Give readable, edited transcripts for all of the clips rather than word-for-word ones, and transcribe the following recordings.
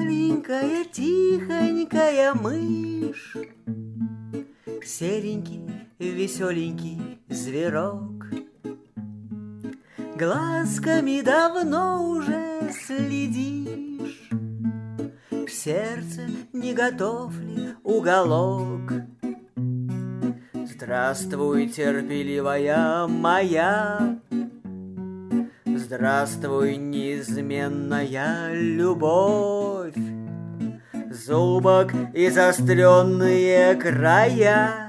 Маленькая тихонькая мышь, серенький веселенький зверок, глазками давно уже следишь, в сердце не готов ли уголок. Здравствуй, терпеливая моя, здравствуй, неизменная любовь. Зубок и заостренные края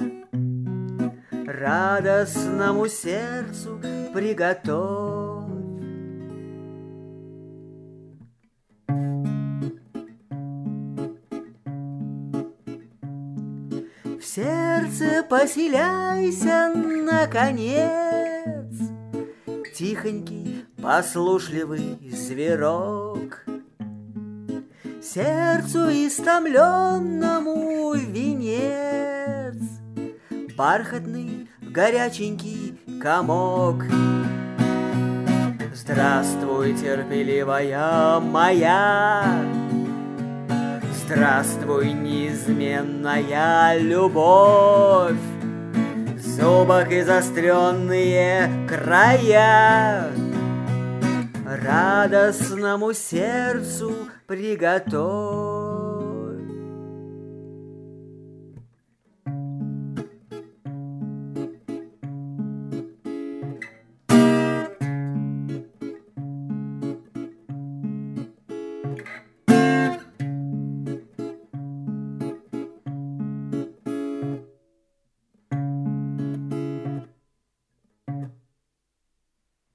радостному сердцу приготовь. В сердце поселяйся, наконец, тихонький, послушливый зверок. Сердцу истомленному венец, бархатный горяченький комок. Здравствуй, терпеливая моя, здравствуй, неизменная любовь. Зубок и заостренные края радостному сердцу приготовь.